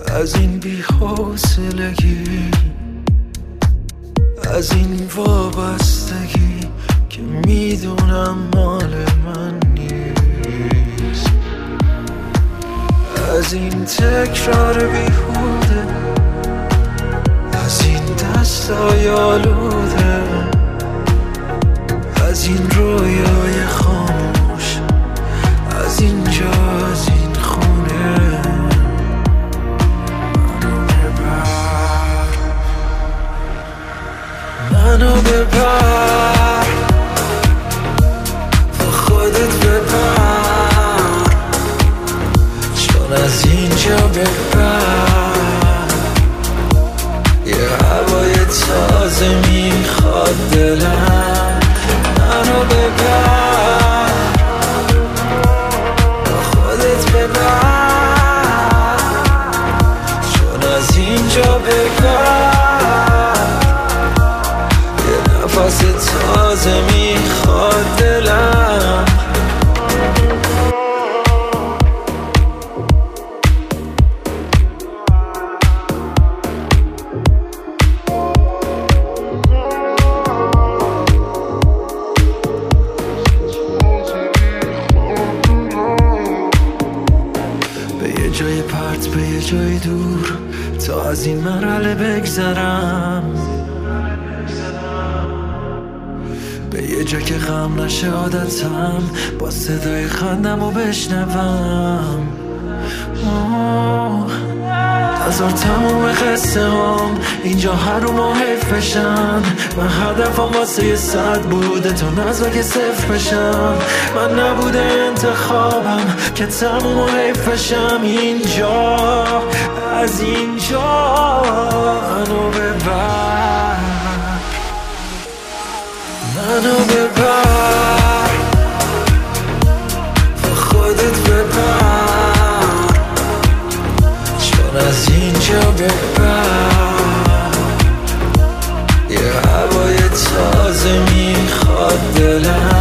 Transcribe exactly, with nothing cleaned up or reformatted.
از این بی‌حوصلگی، از این وابستگی که میدونم مال من نیست، از این تکرار بیهوده، از این دستای آلوده، از این رویای خاموش، از اینجا، از این خونه. منو ببر، با خودت ببر، چون از اینجا ببر یه هوای تازه میخواد دلم. منو ببر، با خودت ببر، چون از اینجا ببر یه نفس تازه میخواد دلم. جای پرت به یه جای دور تا از این مرحله بگذرم، به یه جا که غم نشه عادتم، با صدای خندم رو بشنوم. هزار تموم قصه هم اینجا هر رو محیف بشن. من هدفم واسه یه صد بوده تا نزد که صفر بشم. من نبوده انتخابم که تموم محیف بشم. اینجا، از اینجا منو ببر، منو ببر، با خودت ببر، چون از اینجا ببر یه هوای تازه میخواد دلم.